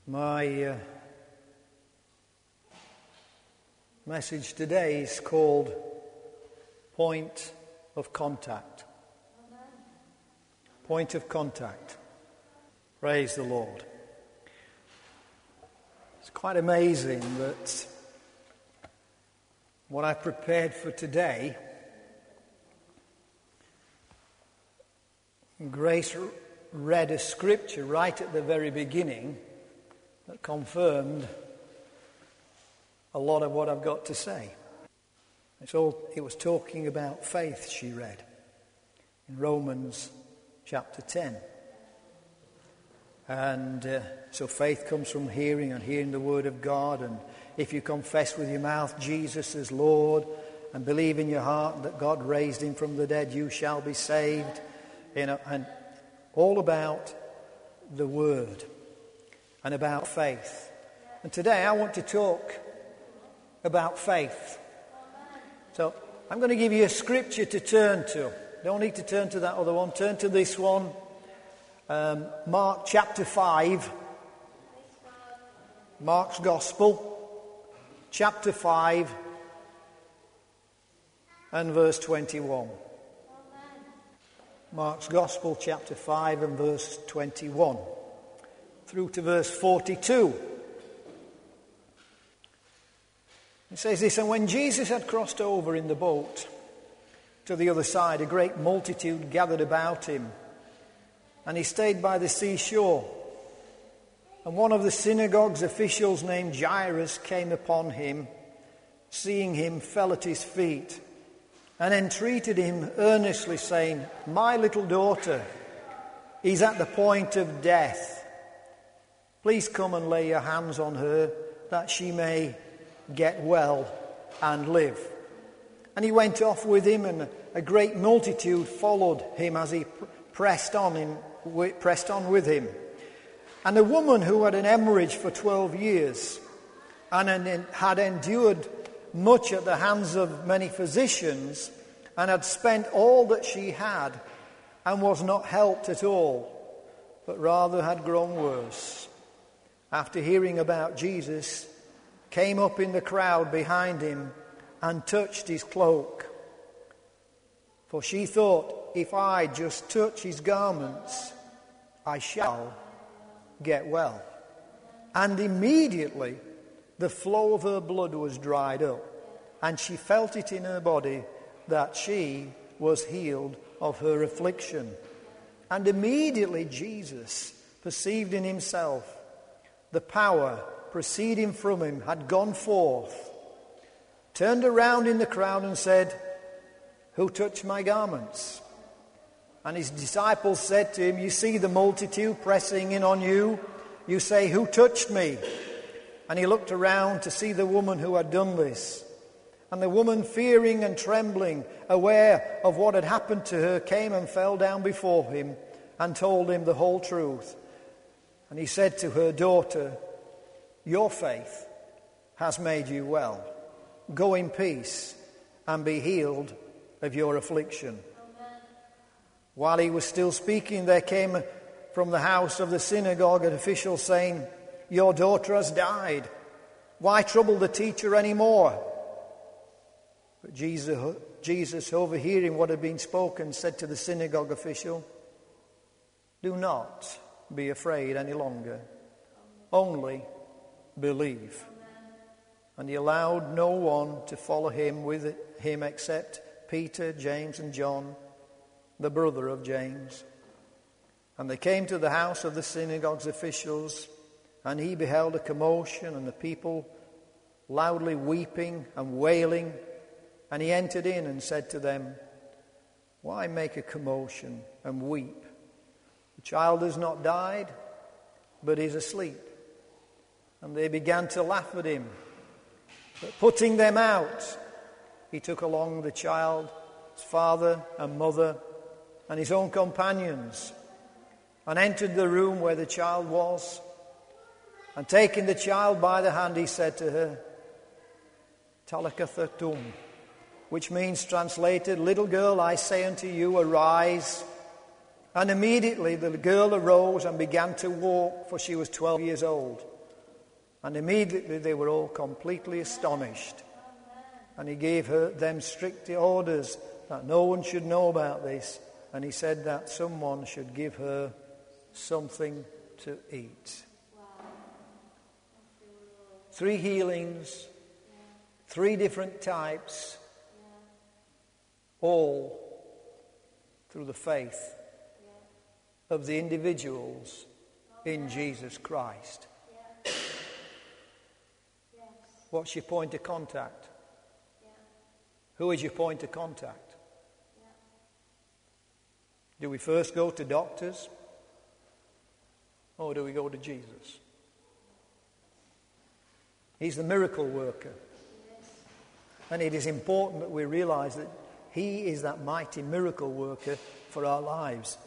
My message today is called Point of Contact. Point of Contact. Praise the Lord. It's quite amazing that what I prepared for today, Grace read a scripture right at the very beginning that confirmed a lot of what I've got to say. It was talking about faith, she read, in Romans chapter 10. And so faith comes from hearing, and hearing the word of God. And if you confess with your mouth Jesus as Lord and believe in your heart that God raised him from the dead, you shall be saved. And all about the word and about faith. And today I want to talk about faith. So I'm going to give you a scripture to turn to. Don't need to turn to that other one. Turn to this one. Mark chapter 5. Mark's Gospel, chapter 5 and verse 21. Mark's Gospel, chapter 5 and verse 21 through to verse 42. It says this: "And when Jesus had crossed over in the boat to the other side, a great multitude gathered about him, and he stayed by the seashore. And one of the synagogue's officials named Jairus came upon him, seeing him, fell at his feet, and entreated him earnestly, saying, 'My little daughter is at the point of death. Please come and lay your hands on her, that she may get well and live.' And he went off with him, and a great multitude followed him as he pressed on with him. And a woman who had an hemorrhage for 12 years and had endured much at the hands of many physicians, and had spent all that she had, and was not helped at all, but rather had grown worse, after hearing about Jesus, came up in the crowd behind him and touched his cloak. For she thought, 'If I just touch his garments, I shall get well.' And immediately the flow of her blood was dried up, and she felt it in her body that she was healed of her affliction. And immediately Jesus perceived in himself the power proceeding from him had gone forth, turned around in the crowd and said, 'Who touched my garments?' And his disciples said to him, 'You see the multitude pressing in on you. You say, "Who touched me?" And he looked around to see the woman who had done this. And the woman, fearing and trembling, aware of what had happened to her, came and fell down before him and told him the whole truth. And he said to her, 'Daughter, your faith has made you well. Go in peace and be healed of your affliction.' Amen. While he was still speaking, there came from the house of the synagogue an official saying, 'Your daughter has died. Why trouble the teacher anymore?' But Jesus, overhearing what had been spoken, said to the synagogue official, 'Do not be afraid any longer. Only believe.' And he allowed no one to follow him with him except Peter, James, and John, the brother of James. And they came to the house of the synagogue's officials, and he beheld a commotion and the people loudly weeping and wailing. And he entered in and said to them, 'Why make a commotion and weep? The child has not died, but is asleep.' And they began to laugh at him. But putting them out, he took along the child, his father and mother, and his own companions, and entered the room where the child was. And taking the child by the hand, he said to her, 'Talitha kum,' which means, translated, 'Little girl, I say unto you, arise.' And immediately the girl arose and began to walk, for she was 12 years old. And immediately they were all completely astonished. And he gave them strict orders that no one should know about this. And he said that someone should give her something to eat. 3 healings, 3 different types, all through the faith of the individuals in Jesus Christ. What's your point of contact? Who is your point of contact? Do we first go to doctors? Or do we go to Jesus? He's the miracle worker. And it is important that we realize that he is that mighty miracle worker for our lives.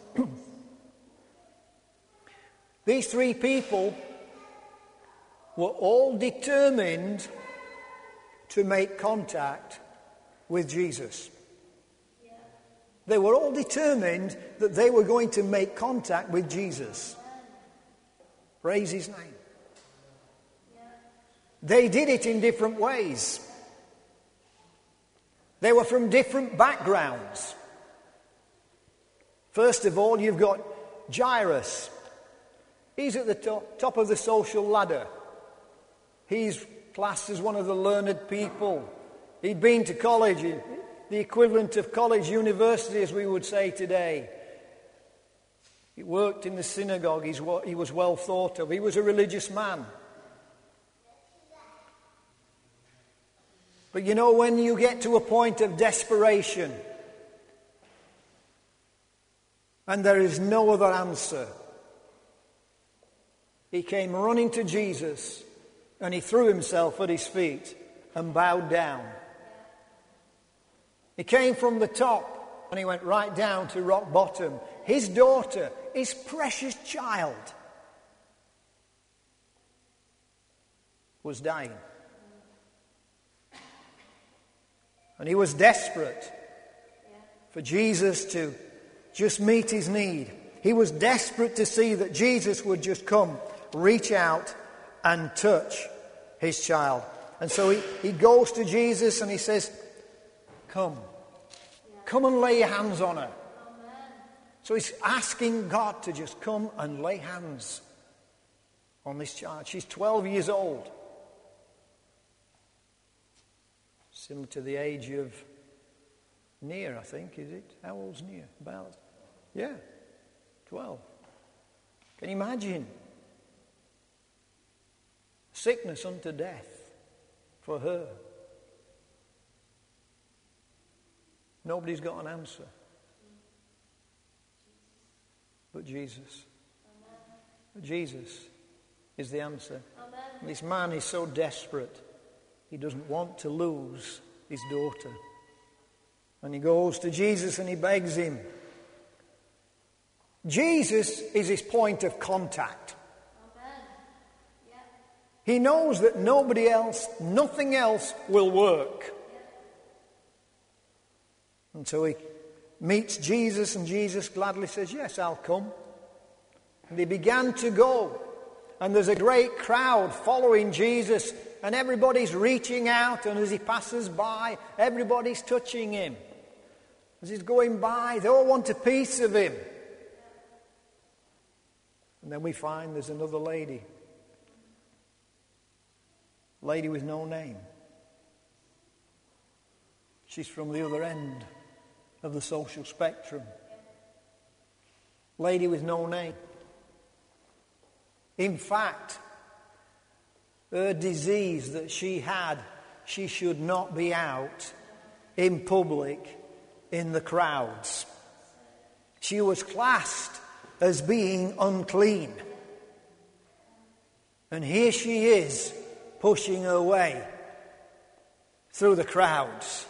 These 3 people were all determined to make contact with Jesus. They were all determined that they were going to make contact with Jesus. Praise his name. They did it in different ways. They were from different backgrounds. First of all, you've got Jairus. He's at the top of the social ladder. He's classed as one of the learned people. He'd been to college, the equivalent of college, university, as we would say today. He worked in the synagogue. He was well thought of. He was a religious man. But you know, when you get to a point of desperation and there is no other answer, he came running to Jesus and he threw himself at his feet and bowed down. He came from the top and he went right down to rock bottom. His daughter, his precious child, was dying. And he was desperate for Jesus to just meet his need. He was desperate to see that Jesus would just come, reach out and touch his child. And so he goes to Jesus and he says, come and lay your hands on her. So he's asking God to just come and lay hands on this child. She's 12 years old. Similar to the age of Nia, I think, is it? How old's Nia? About, 12. Can you imagine? Sickness unto death for her. Nobody's got an answer. But Jesus. But Jesus is the answer. And this man is so desperate. He doesn't want to lose his daughter. And he goes to Jesus and he begs him. Jesus is his point of contact. He knows that nobody else, nothing else will work. And so he meets Jesus and Jesus gladly says, yes, I'll come. And they began to go. And there's a great crowd following Jesus. And everybody's reaching out, and as he passes by, everybody's touching him. As he's going by, they all want a piece of him. And then we find there's another lady. Lady with no name. She's from the other end of the social spectrum. Lady with no name. In fact, her disease that she had, she should not be out in public in the crowds. She was classed as being unclean. And here she is pushing her way through the crowds.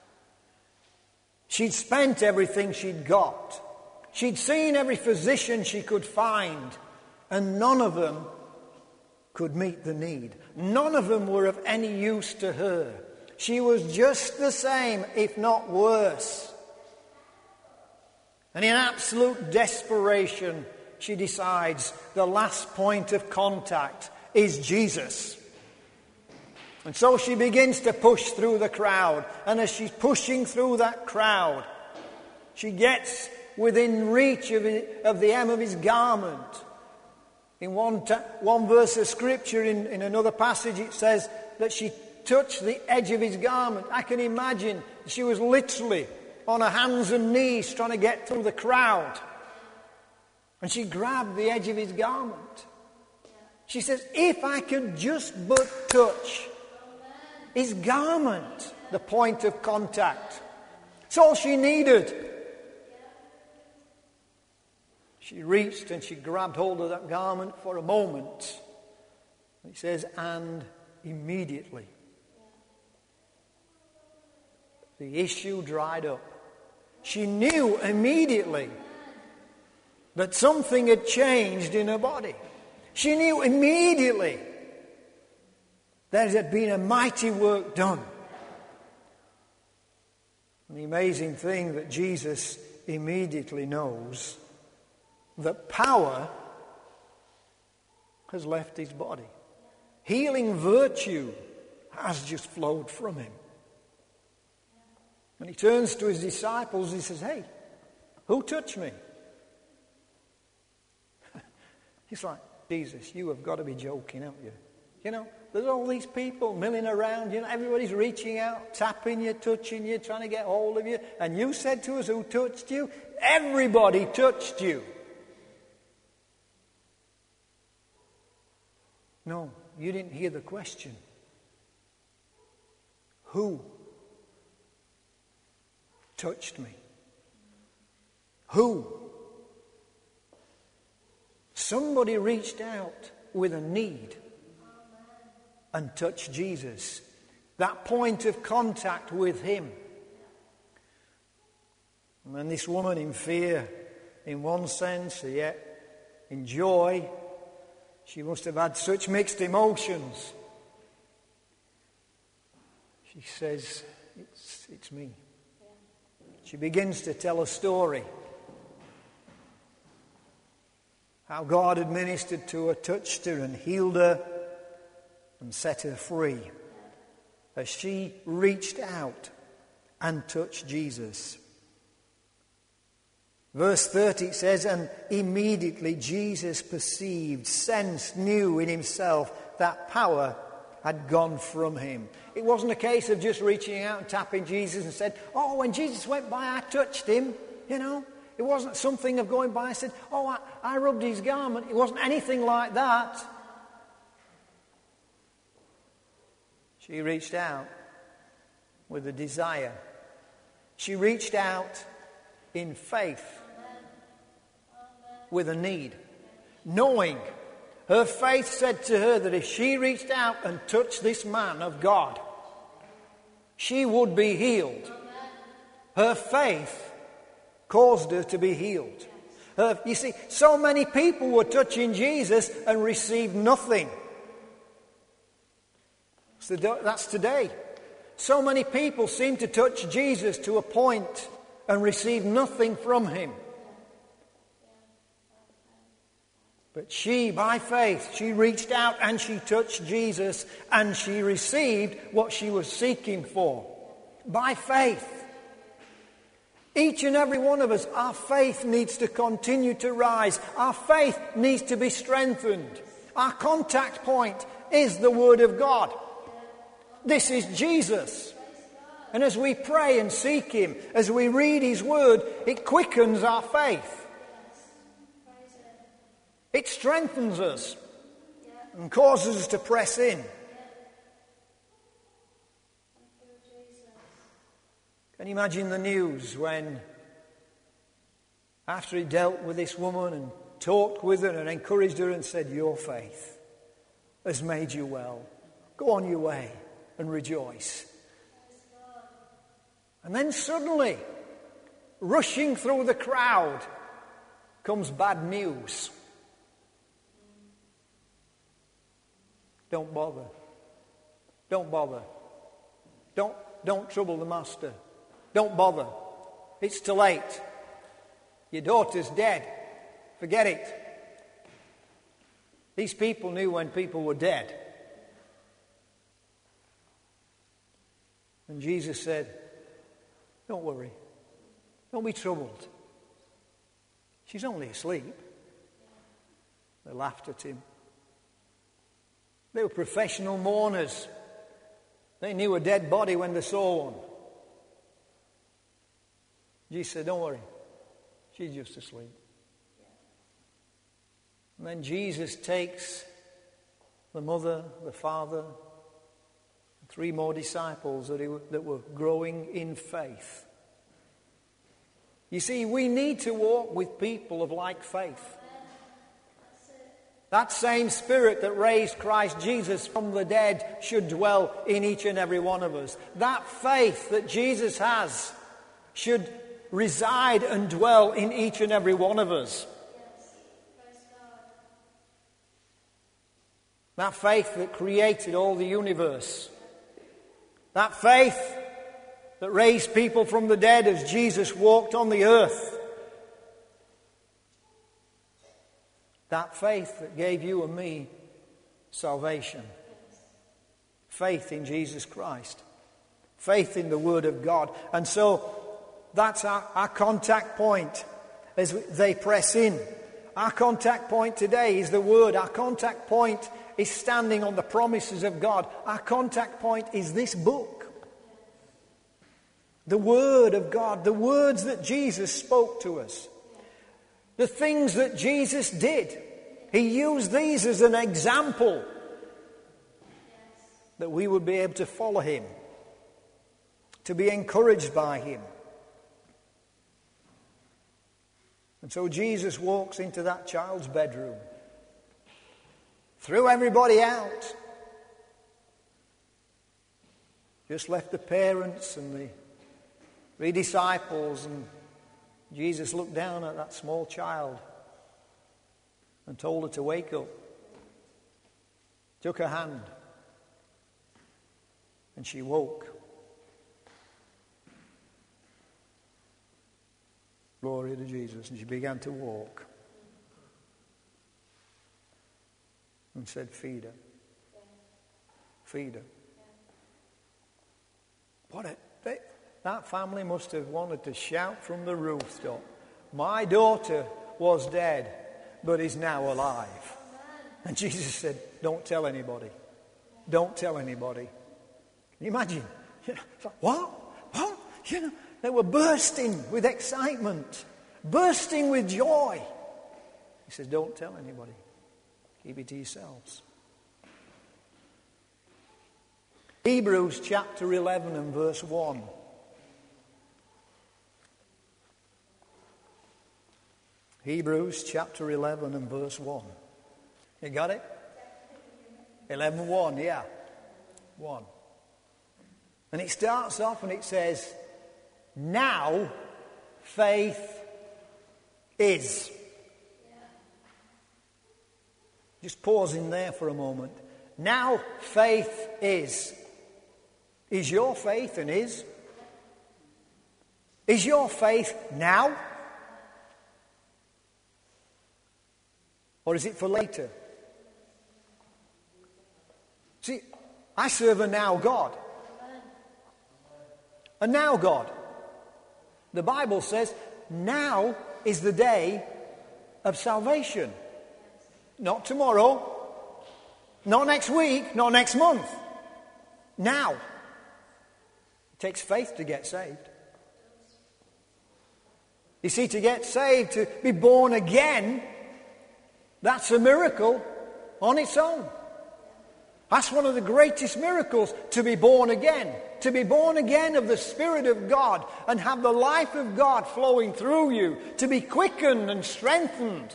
She'd spent everything she'd got. She'd seen every physician she could find, and none of them could meet the need. None of them were of any use to her. She was just the same, if not worse. And in absolute desperation, she decides the last point of contact is Jesus. And so she begins to push through the crowd. And as she's pushing through that crowd, she gets within reach of the hem of his garment. In one verse of Scripture, in another passage, it says that she touched the edge of his garment. I can imagine she was literally on her hands and knees trying to get through the crowd. And she grabbed the edge of his garment. She says, if I could just but touch his garment, the point of contact. It's all she needed. She reached and she grabbed hold of that garment for a moment. It says, and immediately the issue dried up. She knew immediately that something had changed in her body. She knew immediately there had been a mighty work done. And the amazing thing that Jesus immediately knows that power has left his body. Healing virtue has just flowed from him. And he turns to his disciples and he says, hey, who touched me? He's like, Jesus, you have got to be joking, haven't you? You know, there's all these people milling around, you know, everybody's reaching out, tapping you, touching you, trying to get hold of you. And you said to us, who touched you? Everybody touched you. No, you didn't hear the question. Who touched me? Who? Somebody reached out with a need and touched Jesus. That point of contact with him. And then this woman in fear, in one sense, yet in joy, she must have had such mixed emotions. She says, it's me. She begins to tell a story. How God had ministered to her, touched her and healed her and set her free. As she reached out and touched Jesus. Verse 30 says, and immediately Jesus perceived, sensed, knew in himself that power had gone from him. It wasn't a case of just reaching out and tapping Jesus and said, oh, when Jesus went by, I touched him, you know. It wasn't something of going by and said, oh, I rubbed his garment. It wasn't anything like that. She reached out with a desire. She reached out in faith with a need. Knowing, her faith said to her that if she reached out and touched this man of God, she would be healed. Her faith caused her to be healed. You see, so many people were touching Jesus and received nothing. That's today. So many people seem to touch Jesus to a point and receive nothing from him. But she, by faith, she reached out and she touched Jesus and she received what she was seeking for. By faith. Each and every one of us, our faith needs to continue to rise. Our faith needs to be strengthened. Our contact point is the Word of God. This is Jesus. And as we pray and seek him, as we read his Word, it quickens our faith. It strengthens us and causes us to press in. Can you imagine the news when, after he dealt with this woman and talked with her and encouraged her and said, your faith has made you well. Go on your way and rejoice. And then suddenly, rushing through the crowd, comes bad news. Don't bother. Don't bother. Don't trouble the master. Don't bother. It's too late. Your daughter's dead. Forget it. These people knew when people were dead. And Jesus said, don't worry. Don't be troubled. She's only asleep. They laughed at him. They were professional mourners. They knew a dead body when they saw one. Jesus said, don't worry. She's just asleep. And then Jesus takes the mother, the father, 3 more disciples that were growing in faith. You see, we need to walk with people of like faith. That same Spirit that raised Christ Jesus from the dead should dwell in each and every one of us. That faith that Jesus has should reside and dwell in each and every one of us. That faith that created all the universe. That faith that raised people from the dead as Jesus walked on the earth. That faith that gave you and me salvation. Faith in Jesus Christ. Faith in the Word of God. And so that's our contact point as they press in. Our contact point today is the Word. Our contact point is standing on the promises of God. Our contact point is this book. The Word of God. The words that Jesus spoke to us. The things that Jesus did. He used these as an example that we would be able to follow Him. To be encouraged by Him. And so Jesus walks into that child's bedroom. Threw everybody out. Just left the parents and the 3 disciples, and Jesus looked down at that small child and told her to wake up. Took her hand and she woke. Glory to Jesus. And she began to walk. And said, feed her. Feed her. That family must have wanted to shout from the rooftop. My daughter was dead, but is now alive. And Jesus said, don't tell anybody. Don't tell anybody. Can you imagine? What? What? You know, they were bursting with excitement. Bursting with joy. He says, don't tell anybody. Keep it to yourselves. Hebrews chapter 11 and verse 1. Hebrews chapter 11 and verse 1. You got it? 11:1, yeah. 1. And it starts off and it says, now faith is. Just pause in there for a moment. Now faith is. Is your faith and is? Is your faith now? Or is it for later? See, I serve a now God. A now God. The Bible says, now is the day of salvation. Not tomorrow, not next week, not next month. Now. It takes faith to get saved. You see, to get saved, to be born again, that's a miracle on its own. That's one of the greatest miracles, to be born again. To be born again of the Spirit of God and have the life of God flowing through you. To be quickened and strengthened.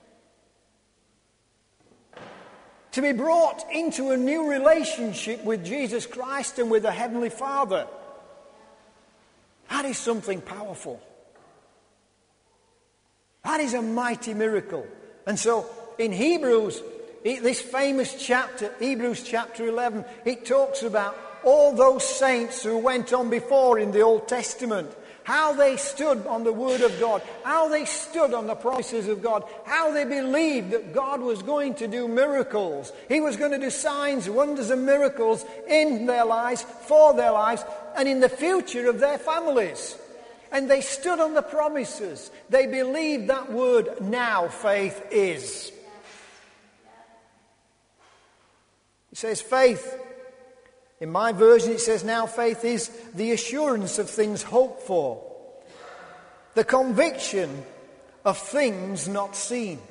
To be brought into a new relationship with Jesus Christ and with the Heavenly Father. That is something powerful. That is a mighty miracle. And so in Hebrews, this famous chapter, Hebrews chapter 11, it talks about all those saints who went on before in the Old Testament. How they stood on the Word of God. How they stood on the promises of God. How they believed that God was going to do miracles. He was going to do signs, wonders and miracles in their lives, for their lives, and in the future of their families. And they stood on the promises. They believed that word, now faith is. It says faith. In my version it says now faith is the assurance of things hoped for. The conviction of things not seen.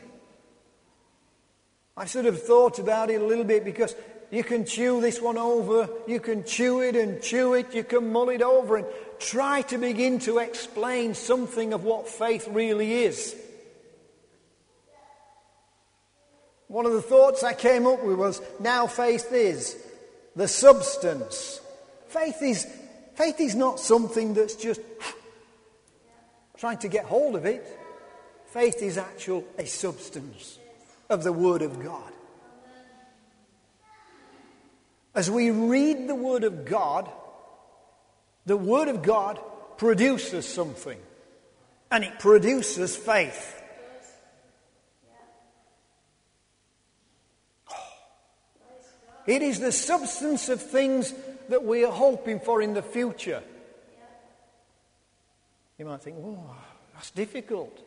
I sort of thought about it a little bit because you can chew this one over, you can chew it and chew it, you can mull it over and try to begin to explain something of what faith really is. One of the thoughts I came up with was, now faith is the substance. Faith is not something that's just trying to get hold of it. Faith is a substance of the Word of God. As we read the Word of God produces something. And it produces faith. It is the substance of things that we are hoping for in the future. You might think, oh, that's difficult.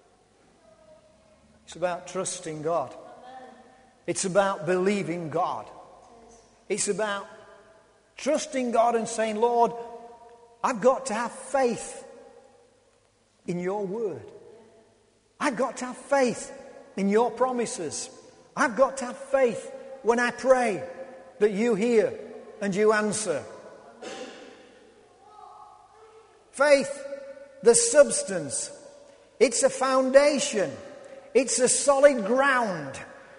It's about trusting God. It's about believing God. It's about trusting God and saying, Lord, I've got to have faith in your word. I've got to have faith in your promises. I've got to have faith when I pray that you hear and you answer. Faith, the substance, it's a foundation. It's a solid ground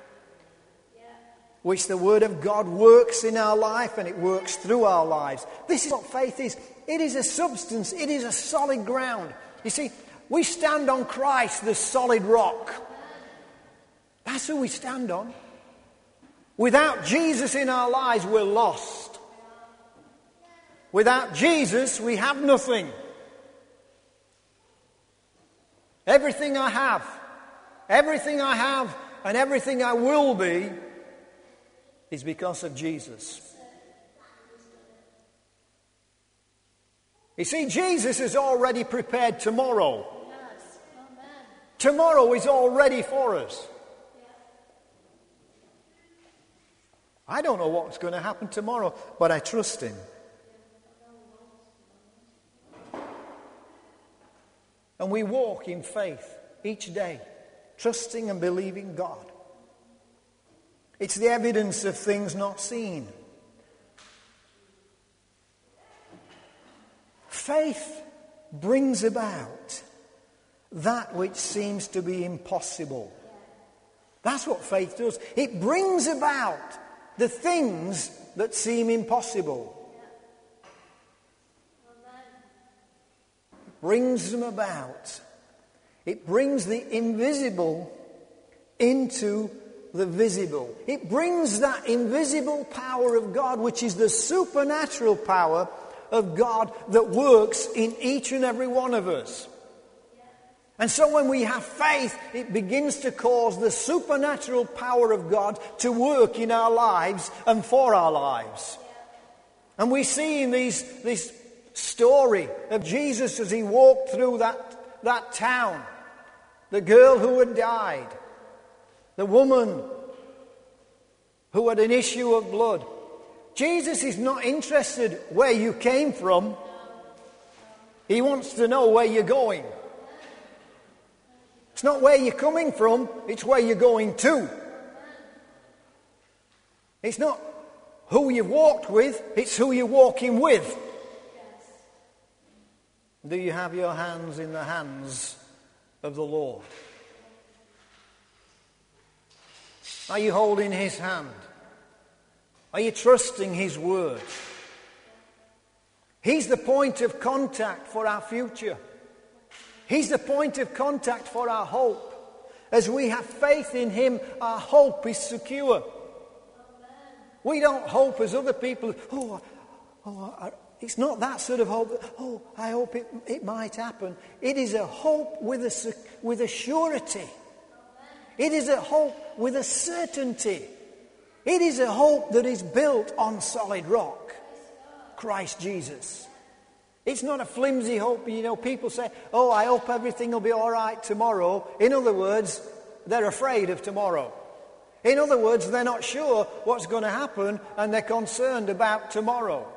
which the Word of God works in our life and it works through our lives. This is what faith is. It is a substance. It is a solid ground. You see, we stand on Christ, the solid rock. That's who we stand on. Without Jesus in our lives, we're lost. Without Jesus, we have nothing. Everything I have and everything I will be is because of Jesus. You see, Jesus has already prepared tomorrow. Tomorrow is already for us. I don't know what's going to happen tomorrow, but I trust Him. And we walk in faith each day, trusting and believing God. It's the evidence of things not seen. Faith brings about that which seems to be impossible. That's what faith does. It brings about the things that seem impossible. It brings them about. It brings the invisible into the visible. It brings that invisible power of God, which is the supernatural power of God that works in each and every one of us. And so when we have faith, it begins to cause the supernatural power of God to work in our lives and for our lives. And we see in this story of Jesus as he walked through that town, the girl who had died, the woman who had an issue of blood. Jesus is not interested where you came from. He wants to know where you're going. It's not where you're coming from, it's where you're going to. It's not who you've walked with, it's who you're walking with. Do you have your hands in the hands of the Lord? Are you holding His hand? Are you trusting His word? He's the point of contact for our future. He's the point of contact for our hope. As we have faith in Him, our hope is secure. We don't hope as other people. It's not that sort of hope. I hope it might happen. It is a hope with a surety. It is a hope with a certainty. It is a hope that is built on solid rock. Christ Jesus. It's not a flimsy hope. You know, people say, oh, I hope everything will be all right tomorrow. In other words, they're afraid of tomorrow. In other words, they're not sure what's going to happen and they're concerned about tomorrow.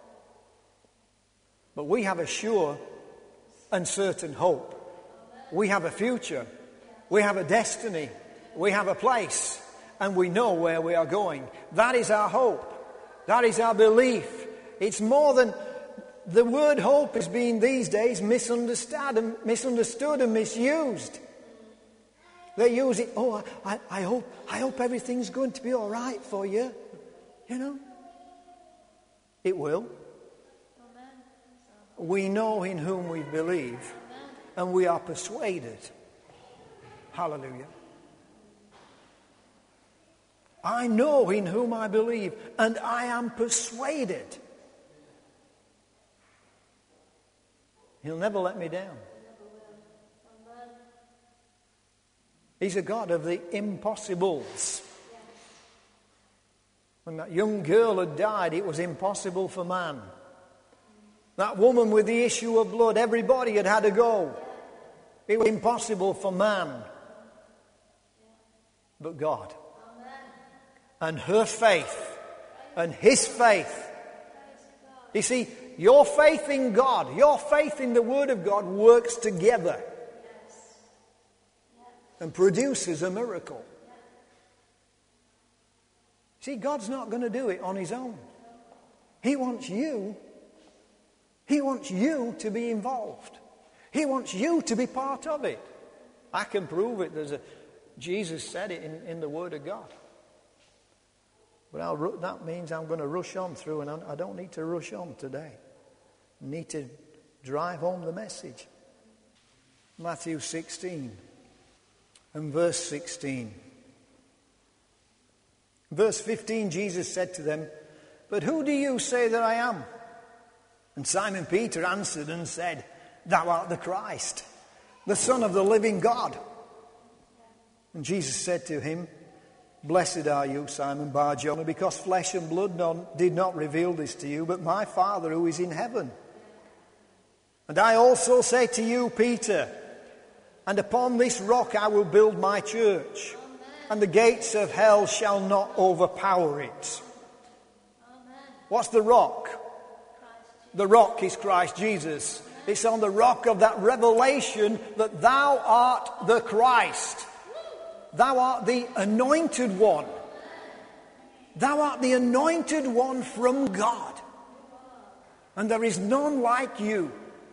But we have a sure and certain hope. We have a future. We have a destiny. We have a place. And we know where we are going. That is our hope. That is our belief. It's more than... The word hope is being these days misunderstood and misused. They use it, oh, I hope everything's going to be all right for you. You know? It will. We know in whom we believe, and we are persuaded. Hallelujah. I know in whom I believe, and I am persuaded. He'll never let me down. He's a God of the impossibles. When that young girl had died, it was impossible for man. That woman with the issue of blood, everybody had to go. It was impossible for man. But God. And her faith. And his faith. You see, your faith in God, your faith in the Word of God works together. And produces a miracle. See, God's not going to do it on his own. He wants you. He wants you to be involved. He wants you to be part of it. I can prove it. Jesus said it in the Word of God. But that means I'm going to rush on through, and I don't need to rush on today. I need to drive home the message. Matthew 16 and verse 16. Verse 15, Jesus said to them, "But who do you say that I am?" And Simon Peter answered and said, "Thou art the Christ, the Son of the living God." And Jesus said to him, "Blessed are you, Simon Bar-Jonah, because flesh and blood did not reveal this to you, but my Father who is in heaven. And I also say to you, Peter, and upon this rock I will build my church, and the gates of hell shall not overpower it." What's the rock? The rock is Christ Jesus. It's on the rock of that revelation that thou art the Christ. Thou art the anointed one. Thou art the anointed one from God. And there is none like you.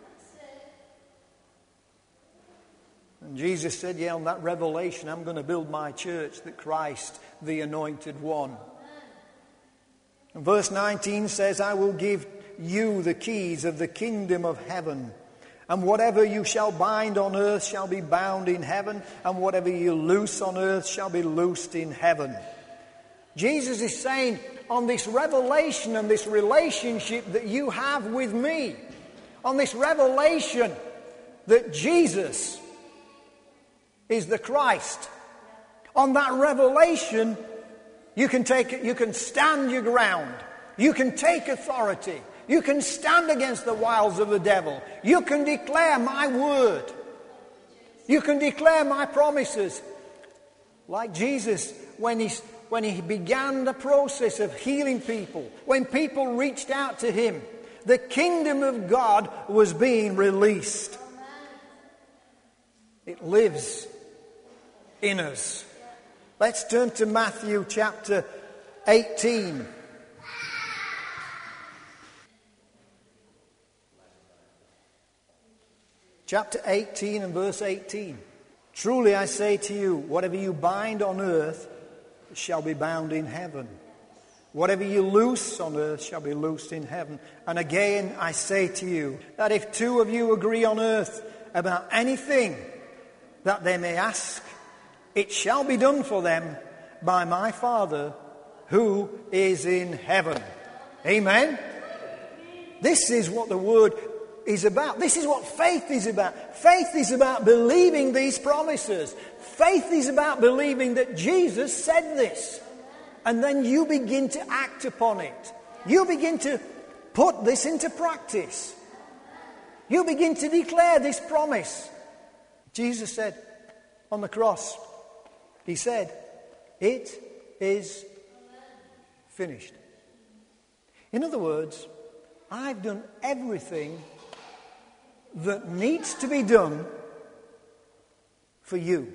And Jesus said, yeah, on that revelation, I'm going to build my church, the Christ, the anointed one. And verse 19 says, "I will give you the keys of the kingdom of heaven. And whatever you shall bind on earth shall be bound in heaven, and whatever you loose on earth shall be loosed in heaven." Jesus is saying, on this revelation and this relationship that you have with me, on this revelation that Jesus is the Christ, on that revelation you can stand your ground, you can take authority. You can stand against the wiles of the devil. You can declare my word. You can declare my promises. Like Jesus, when he began the process of healing people, when people reached out to him, the kingdom of God was being released. It lives in us. Let's turn to Matthew chapter 18. Chapter 18 and verse 18. "Truly I say to you, whatever you bind on earth shall be bound in heaven. Whatever you loose on earth shall be loosed in heaven. And again I say to you, that if two of you agree on earth about anything that they may ask, it shall be done for them by my Father who is in heaven." Amen? This is what the word is about. This is what faith is about. Faith is about believing these promises. Faith is about believing that Jesus said this. And then you begin to act upon it. You begin to put this into practice. You begin to declare this promise. Jesus said on the cross, he said, it is finished. In other words, I've done everything that needs to be done for you.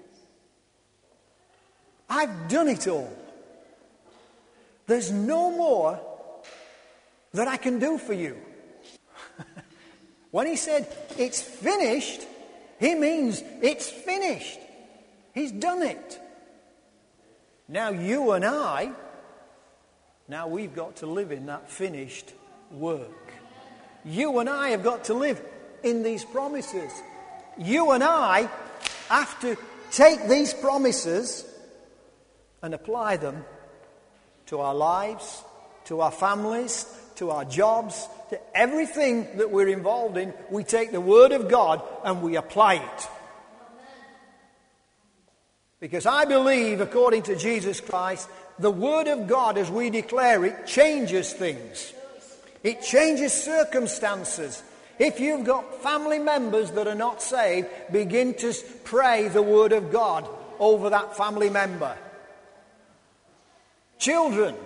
I've done it all. There's no more that I can do for you. When he said, it's finished, he means it's finished. He's done it. Now you and I, now we've got to live in that finished work. You and I have got to live in these promises. You and I have to take these promises and apply them to our lives, to our families, to our jobs, to everything that we're involved in. We take the Word of God and we apply it. Because I believe, according to Jesus Christ, the Word of God, as we declare it, changes things. It changes circumstances. If you've got family members that are not saved, begin to pray the Word of God over that family member. Children,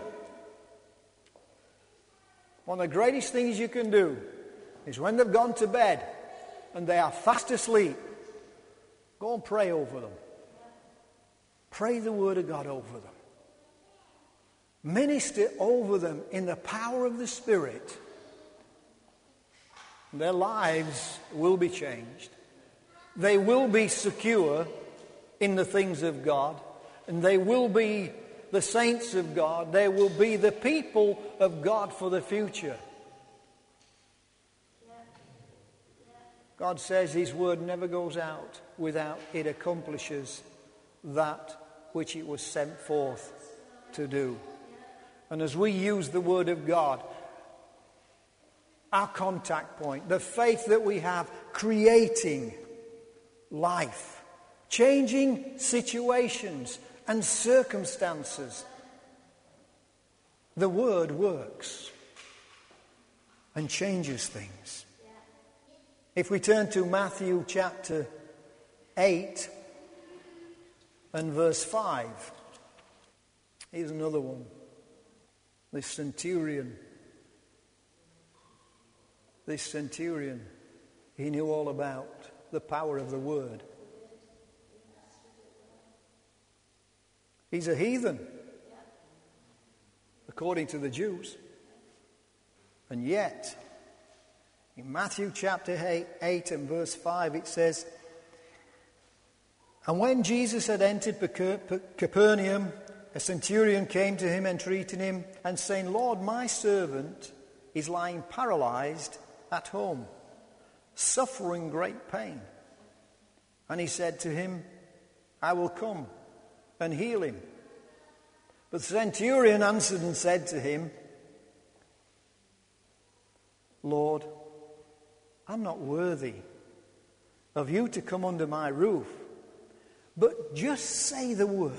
one of the greatest things you can do is when they've gone to bed and they are fast asleep, go and pray over them. Pray the Word of God over them. Minister over them in the power of the Spirit. Their lives will be changed. They will be secure in the things of God. And they will be the saints of God. They will be the people of God for the future. God says His Word never goes out without it accomplishes that which it was sent forth to do. And as we use the Word of God, our contact point, the faith that we have, creating life, changing situations and circumstances, the Word works and changes things. If we turn to Matthew chapter 8 and verse 5, here's another one. This centurion, he knew all about the power of the Word. He's a heathen, according to the Jews. And yet, in Matthew chapter 8 and verse 5, it says, and when Jesus had entered Capernaum, a centurion came to him, entreating him, and saying, Lord, my servant is lying paralyzed at home, suffering great pain. And he said to him, I will come and heal him. But the centurion answered and said to him, Lord, I'm not worthy of you to come under my roof, but just say the word,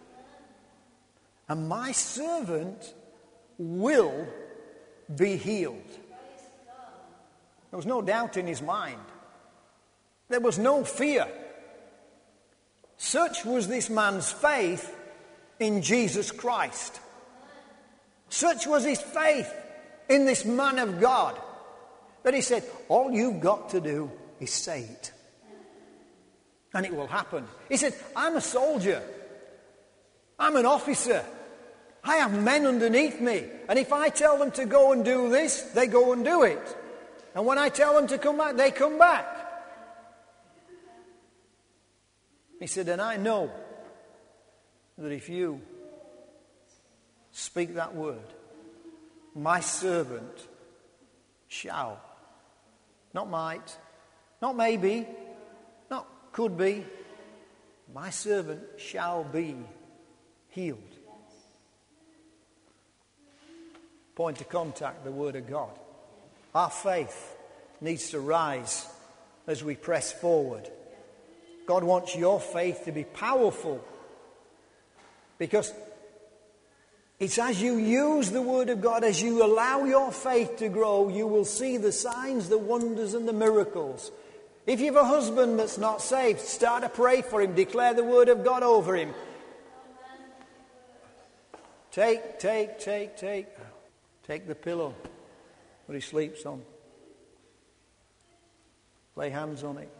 and my servant will be healed. There was no doubt in his mind. There was no fear. Such was this man's faith in Jesus Christ. Such was his faith in this man of God that he said, all you've got to do is say it, and it will happen. He said, I'm a soldier. I'm an officer. I have men underneath me. And if I tell them to go and do this, they go and do it. And when I tell them to come back, they come back. He said, and I know that if you speak that word, my servant shall, not might, not maybe, not could be, my servant shall be healed. Point of contact, the Word of God. Our faith needs to rise as we press forward. God wants your faith to be powerful, because It's as you use the Word of God, as you allow your faith to grow, you will see the signs, the wonders and the miracles. If you have a husband that's not saved, start to pray for him. Declare the Word of God over him. Take the pillow that he sleeps on. Lay hands on it.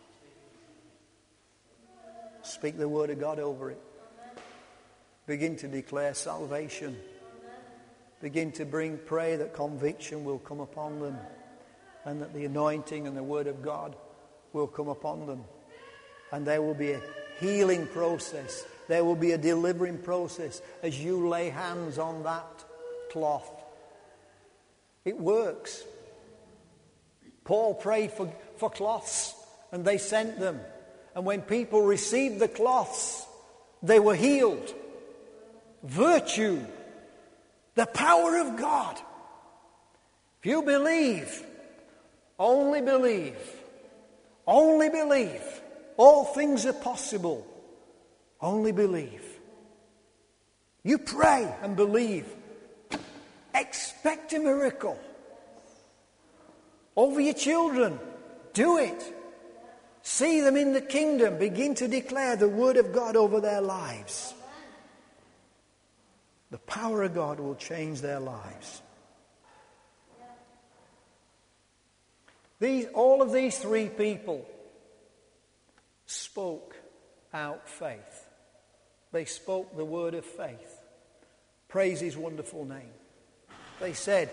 Speak the Word of God over it. Begin to declare salvation. Begin to pray that conviction will come upon them, and that the anointing and the Word of God will come upon them. And there will be a healing process. There will be a delivering process as you lay hands on that cloth. It works. Paul prayed for cloths, and they sent them. And when people received the cloths, they were healed. Virtue, the power of God. If you believe, only believe, only believe, all things are possible. Only believe. You pray and believe. Expect a miracle. Over your children, do it. See them in the kingdom. Begin to declare the Word of God over their lives. The power of God will change their lives. All of these three people spoke out faith. They spoke the word of faith. Praise His wonderful name. They said,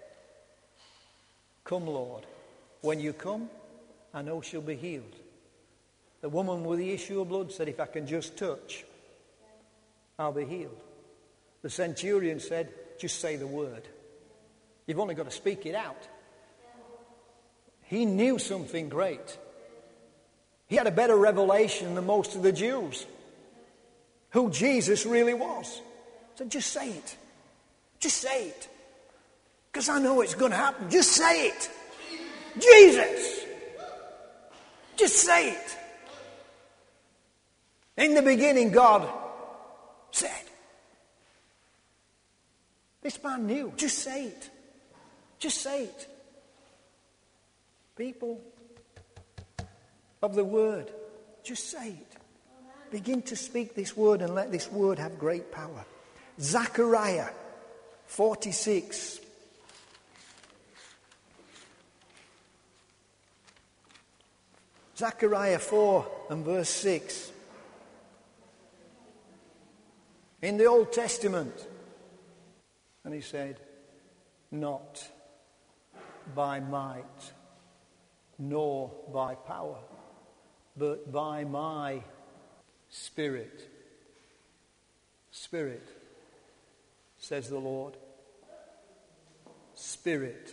"Come, Lord. When you come, I know she'll be healed." The woman with the issue of blood said, "If I can just touch, I'll be healed." The centurion said, "Just say the word. You've only got to speak it out." He knew something great. He had a better revelation than most of the Jews, who Jesus really was. He said, "Just say it. Just say it. Because I know it's going to happen. Just say it. Jesus. Just say it." In the beginning, God said. This man knew. Just say it. Just say it. People of the word, just say it. Begin to speak this word and let this word have great power. Zechariah 46. Zechariah 4 and verse 6. In the Old Testament. And he said, "Not by might, nor by power, but by my Spirit. Spirit, says the Lord. Spirit."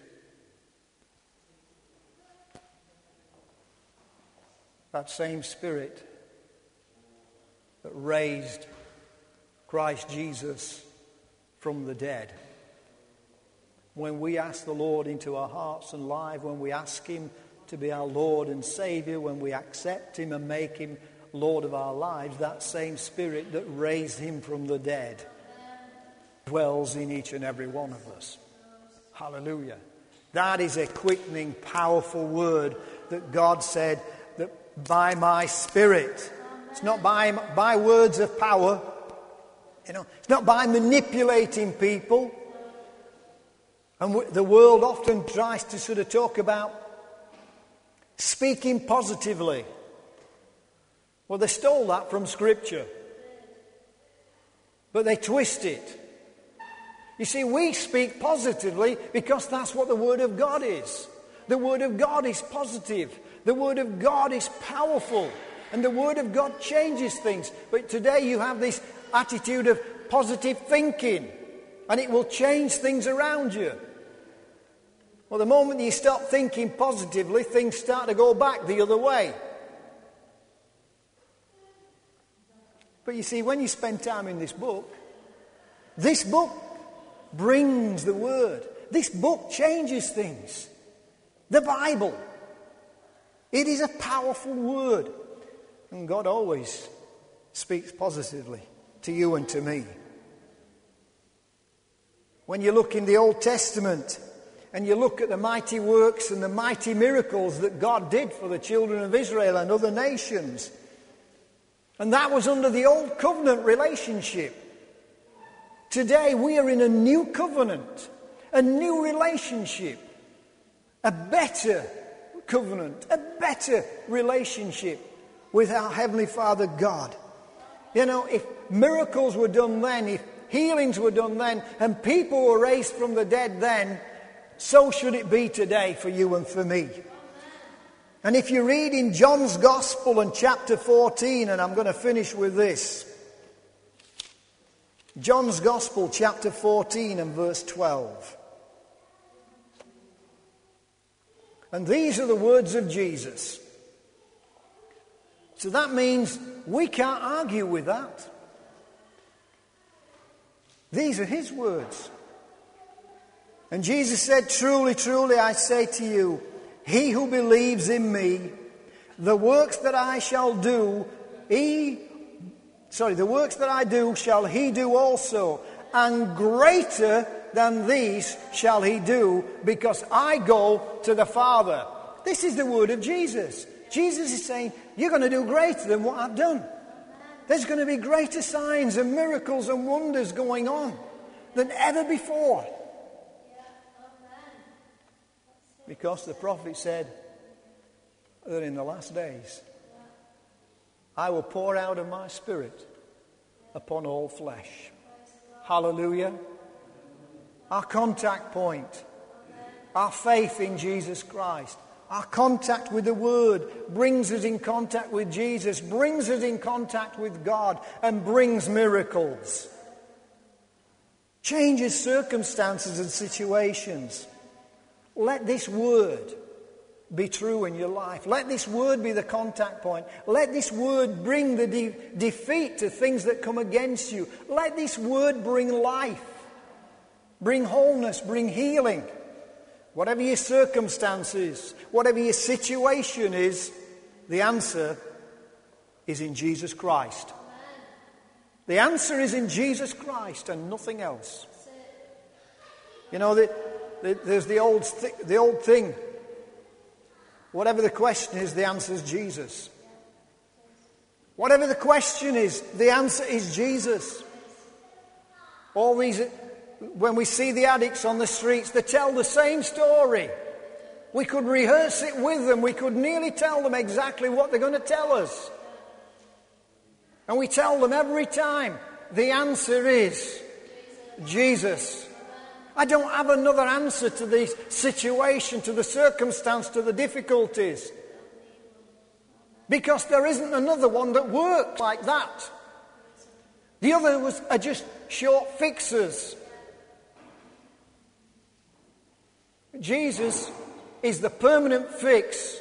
That same Spirit that raised Christ Jesus from the dead. When we ask the Lord into our hearts and lives, when we ask Him to be our Lord and Saviour, when we accept Him and make Him Lord of our lives, that same Spirit that raised Him from the dead dwells in each and every one of us. Hallelujah. That is a quickening, powerful word that God said that by my Spirit. It's not by words of power. It's not by manipulating people. And the world often tries to sort of talk about speaking positively. Well, they stole that from Scripture. But they twist it. You see, we speak positively because that's what the Word of God is. The Word of God is positive. The Word of God is powerful. And the Word of God changes things. But today you have this attitude of positive thinking. And it will change things around you. Well, the moment you stop thinking positively, things start to go back the other way. But you see, when you spend time in this book brings the Word. This book changes things. The Bible. It is a powerful word. And God always speaks positively to you and to me. When you look in the Old Testament and you look at the mighty works and the mighty miracles that God did for the children of Israel and other nations, and that was under the old covenant relationship. Today we are in a new covenant, a new relationship, a better covenant, a better relationship with our Heavenly Father God. You know, if miracles were done then, if healings were done then, and people were raised from the dead then, so should it be today for you and for me. And if you read in John's Gospel in chapter 14, and I'm going to finish with this. John's Gospel, chapter 14 and verse 12. And these are the words of Jesus. So that means we can't argue with that. These are his words. And Jesus said, "Truly, truly, I say to you, he who believes in me, the works that I do shall he do also, and greater than these shall he do, because I go to the Father." This is the word of Jesus. Jesus is saying, you're going to do greater than what I've done. There's going to be greater signs and miracles and wonders going on than ever before. Because the prophet said that in the last days, I will pour out of my Spirit upon all flesh. Hallelujah. Our contact point, our faith in Jesus Christ, our contact with the Word brings us in contact with Jesus, brings us in contact with God, and brings miracles. Changes circumstances and situations. Let this Word be true in your life. Let this Word be the contact point. Let this Word bring the defeat to things that come against you. Let this Word bring life, bring wholeness, bring healing. Whatever your circumstances, whatever your situation is, the answer is in Jesus Christ. The answer is in Jesus Christ and nothing else. You know, there's the old thing. Whatever the question is, the answer is Jesus. Whatever the question is, the answer is Jesus. All these, when we see the addicts on the streets, they tell the same story. We could rehearse it with them. We could nearly tell them exactly what they're going to tell us. And we tell them every time, the answer is Jesus. I don't have another answer to the situation, to the circumstance, to the difficulties. Because there isn't another one that works like that. The others are just short fixes. Jesus is the permanent fix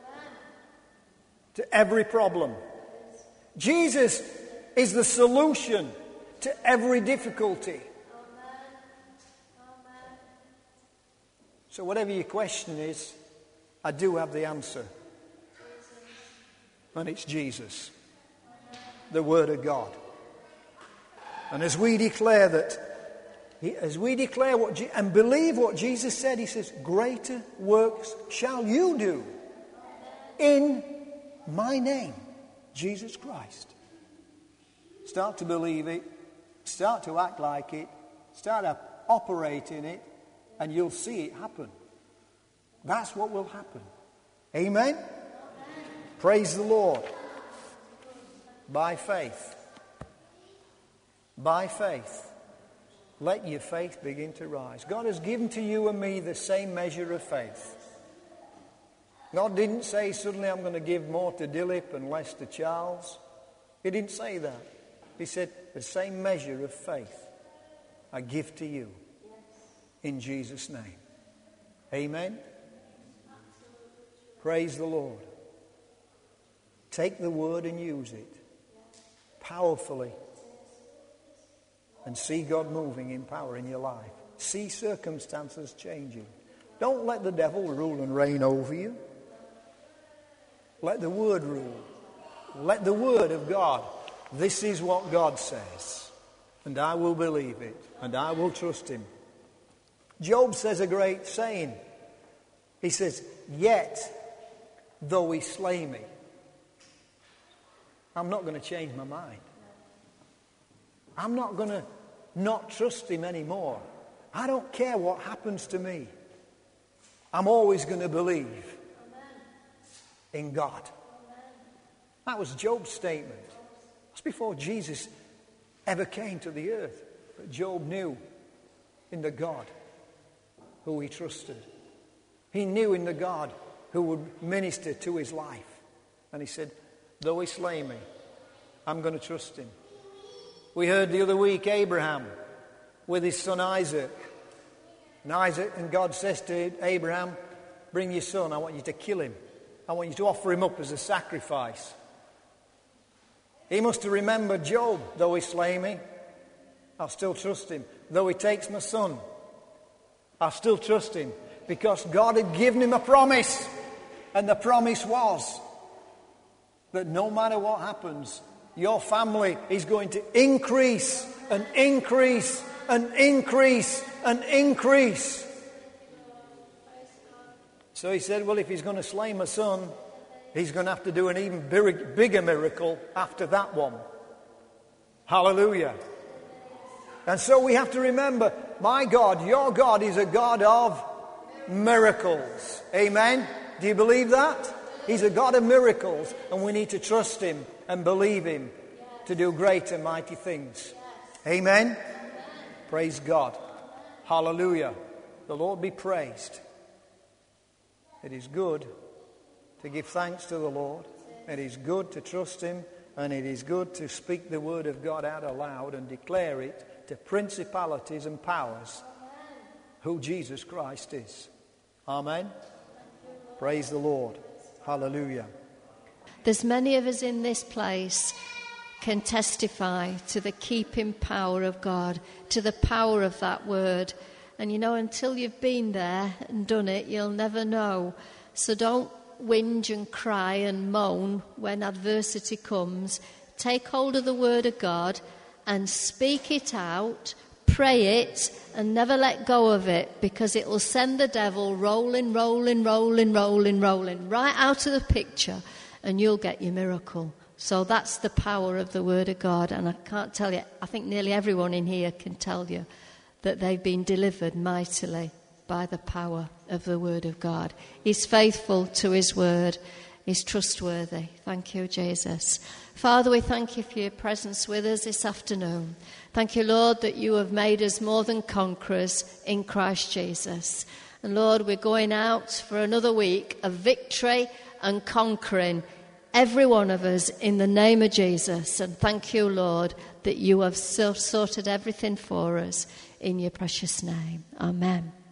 to every problem. Jesus is the solution to every difficulty. So whatever your question is, I do have the answer. And it's Jesus, the Word of God. And as we declare and believe what Jesus said, he says, greater works shall you do in my name, Jesus Christ. Start to believe it, start to act like it, start to operate in it, and you'll see it happen. That's what will happen. Amen? Amen. Praise the Lord. By faith. By faith. Let your faith begin to rise. God has given to you and me the same measure of faith. God didn't say suddenly I'm going to give more to Dilip and less to Charles. He didn't say that. He said the same measure of faith I give to you. In Jesus' name. Amen. Praise the Lord. Take the Word and use it powerfully. And see God moving in power in your life. See circumstances changing. Don't let the devil rule and reign over you. Let the Word rule. Let the Word of God. This is what God says. And I will believe it. And I will trust Him. Job says a great saying. He says, yet though he slay me, I'm not going to change my mind. I'm not going to not trust him anymore. I don't care what happens to me. I'm always going to believe in God. That was Job's statement. That's before Jesus ever came to the earth. But Job knew in the God who he trusted. He knew in the God who would minister to his life. And he said, though he slay me, I'm going to trust him. We heard the other week Abraham with his son Isaac. And God says to Abraham, bring your son, I want you to kill him. I want you to offer him up as a sacrifice. He must have remembered Job, though he slay me, I'll still trust him. Though he takes my son, I'll still trust him. Because God had given him a promise. And the promise was that no matter what happens, your family is going to increase and increase and increase and increase. So he said, well, if he's going to slay my son, he's going to have to do an even bigger miracle after that one. Hallelujah. And so we have to remember, my God, your God is a God of miracles. Amen? Do you believe that? He's a God of miracles, and we need to trust him and believe him to do great and mighty things. Amen? Praise God. Hallelujah. The Lord be praised. It is good to give thanks to the Lord. It is good to trust him, and it is good to speak the word of God out aloud and declare it to principalities and powers who Jesus Christ is. Amen. Praise the Lord. Hallelujah. There's many of us in this place can testify to the keeping power of God, to the power of that word. And you know, until you've been there and done it, you'll never know. So don't whinge and cry and moan when adversity comes. Take hold of the word of God and speak it out, pray it, and never let go of it, because it will send the devil rolling right out of the picture, and you'll get your miracle. So that's the power of the word of God. And I can't tell you, I think nearly everyone in here can tell you that they've been delivered mightily by the power of the word of God. He's faithful to his word. He's trustworthy. Thank you, Jesus. Father, we thank you for your presence with us this afternoon. Thank you, Lord, that you have made us more than conquerors in Christ Jesus. And Lord, we're going out for another week of victory and conquering, every one of us, in the name of Jesus. And thank you, Lord, that you have sorted everything for us in your precious name. Amen.